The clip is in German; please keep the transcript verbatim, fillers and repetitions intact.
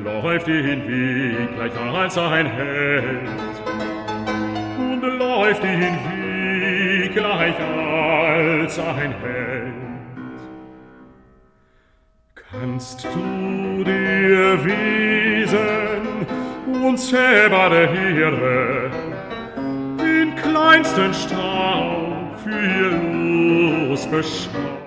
läuft den Weg gleich als ein Held und läuft den Weg gleich als ein Held. Kannst du dir Wesen unzählbare Heere den kleinsten Staub für los beschauen?